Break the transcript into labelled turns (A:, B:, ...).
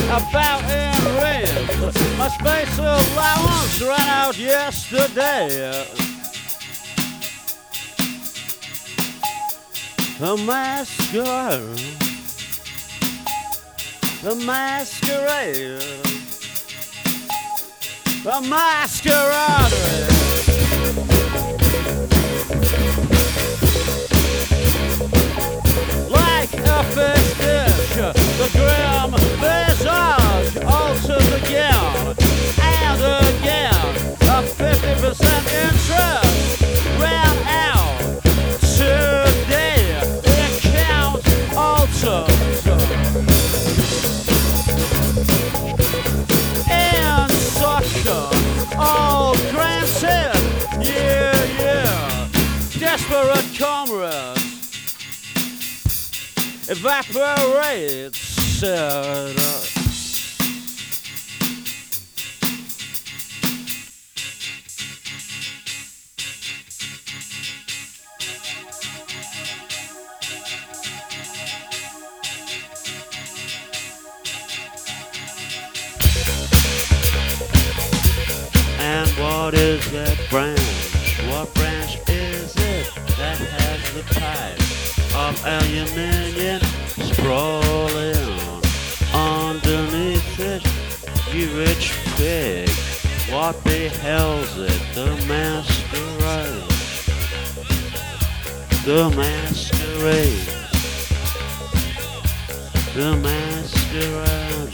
A: about in rain. My space allowance ran out yesterday. The masquerade, the masquerade, the masquerade. Like a fish dish, the grim visage alters again and again. A 50% interest ran out today. The account alters. And sucker, all granted. Yeah, yeah. Desperate comrades evaporates, said. And what is that branch? What branch is it that has the pipe of aluminium sprawling underneath it? You rich pig, what behells it? The masquerade, the masquerade, the masquerade.